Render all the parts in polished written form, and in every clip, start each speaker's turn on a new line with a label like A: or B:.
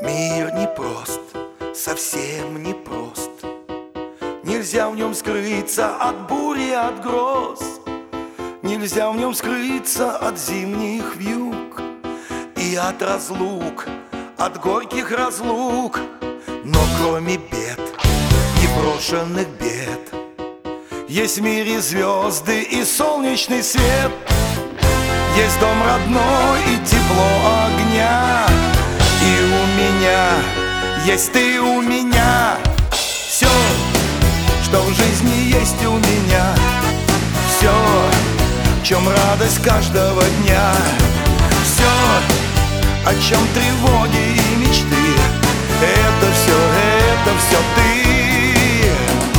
A: Мир непрост, совсем непрост. Нельзя в нем скрыться от бури, от гроз. Нельзя в нем скрыться от зимних вьюг и от разлук, от горьких разлук. Но кроме бед, непрошенных бед, есть в мире звезды и солнечный свет. Есть дом родной и тепло огня. И у меня есть ты у меня. Все, что в жизни есть у меня, все, в чем радость каждого дня, все, о чем тревоги и мечты, это все ты.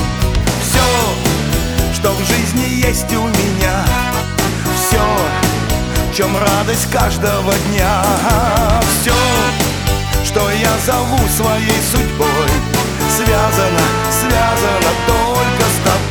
A: Все, что в жизни есть у меня, все, в чем радость каждого дня, все, что я зову своей судьбой, связано только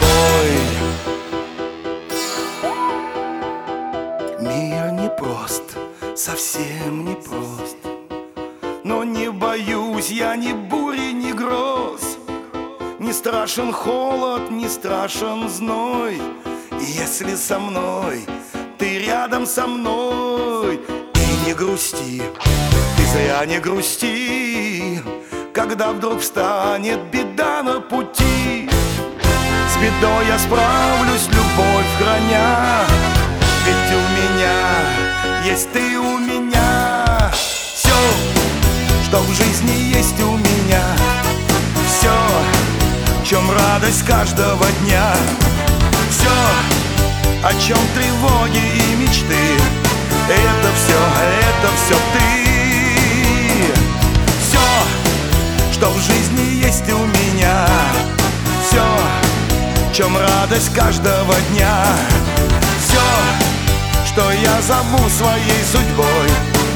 A: с тобой. Мир непрост, совсем непрост, но не боюсь я ни бури, ни гроз. Не страшен холод, не страшен зной, если со мной, ты рядом со мной. И не грусти, ты зря не грусти, когда вдруг встанет беда на пути. С бедой я справлюсь, любовь храня, ведь у меня есть ты у меня. Все, что в жизни есть у меня, все, в чем радость каждого дня, все, о чем тревоги и мечты, это все ты. Все, что в жизни есть у меня, все, в чем радость каждого дня, все, что я зову своей судьбой,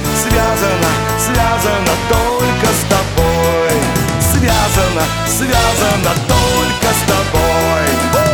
A: связано только с тобой, связано только с тобой.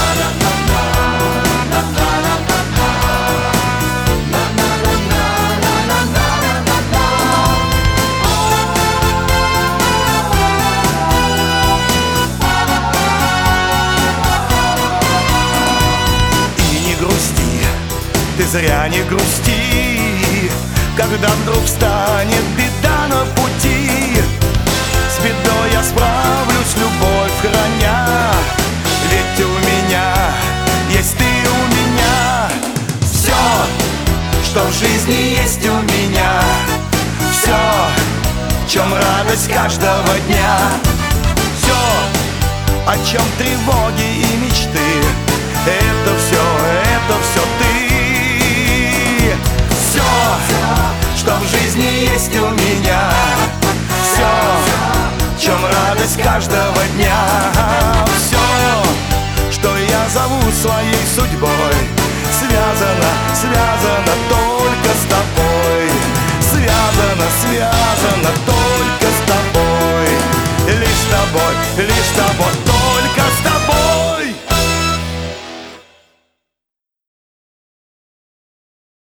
A: Ты зря не грусти, когда вдруг встанет беда на пути. С бедой я справлюсь, любовь храня, ведь у меня есть ты у меня. Все, что в жизни есть у меня, все, в чем радость каждого дня, все, о чем тревоги и мечты, это все ты. Все, что в жизни есть у меня, все, в чем радость каждого дня, все, что я зову своей судьбой, связано только с тобой, связано только